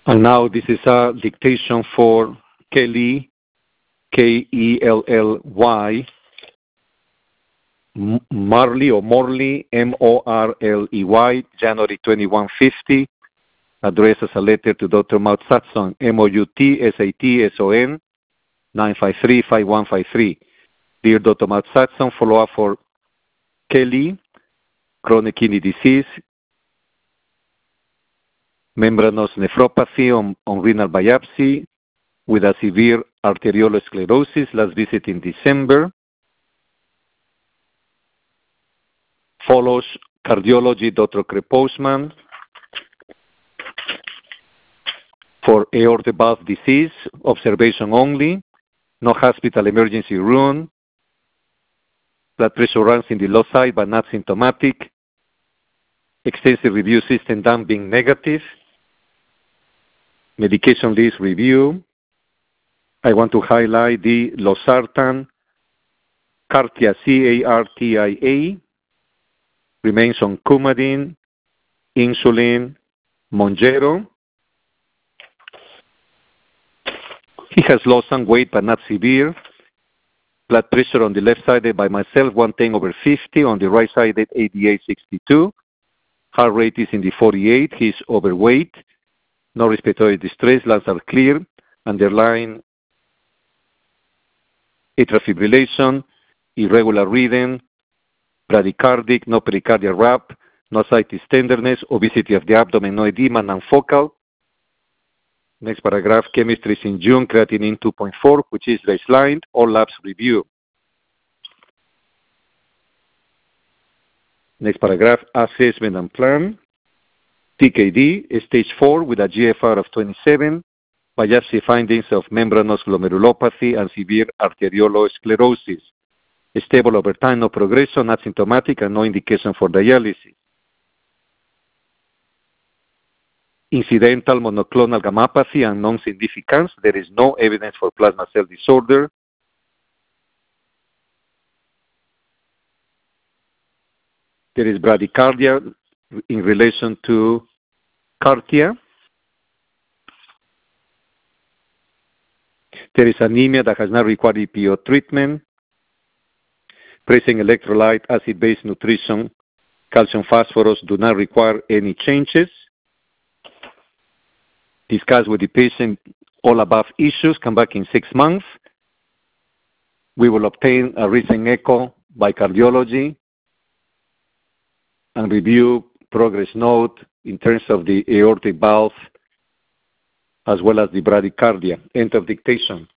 And now this is a dictation for Kelly, Kelly, Marley or Morley, Morley, January 2150. Addressed as a letter to Dr. Maud Satson, MoutSatson, 953-5153. Dear Dr. Maud Satson, follow-up for Kelly, chronic kidney disease, membranous nephropathy on renal biopsy with a severe arteriolosclerosis, last visit in December. Follows cardiology, Dr. Kreposman, for aortic valve disease, observation only, no hospital emergency room, blood pressure runs in the low side but not symptomatic, extensive review system done being negative, medication list review. I want to highlight the losartan, Cartia, Cartia, remains on Coumadin, insulin, Mounjaro. He has lost some weight but not severe. Blood pressure on the left side by myself, 110/50. On the right side, 88/62. Heart rate is in the 48. He's overweight. No respiratory distress. Lungs are clear. Underlying atrial fibrillation, irregular rhythm, bradycardic, no pericardial wrap, no ascites tenderness, obesity of the abdomen, no edema, non-focal. Next paragraph, chemistry is in June, creatinine 2.4, which is baseline, all labs review. Next paragraph, assessment and plan. TKD, stage 4 with a GFR of 27, biopsy findings of membranous glomerulopathy and severe arteriolosclerosis. Stable over time, no progression, not symptomatic, and no indication for dialysis. Incidental monoclonal gammopathy and non-significance. There is no evidence for plasma cell disorder. There is bradycardia in relation to Cartia. There is anemia that has not required EPO treatment. Present electrolyte, acid-base nutrition, calcium, phosphorus do not require any changes. Discuss with the patient all above issues. Come back in 6 months. We will obtain a recent echo by cardiology and review progress note in terms of the aortic valve as well as the bradycardia. End of dictation.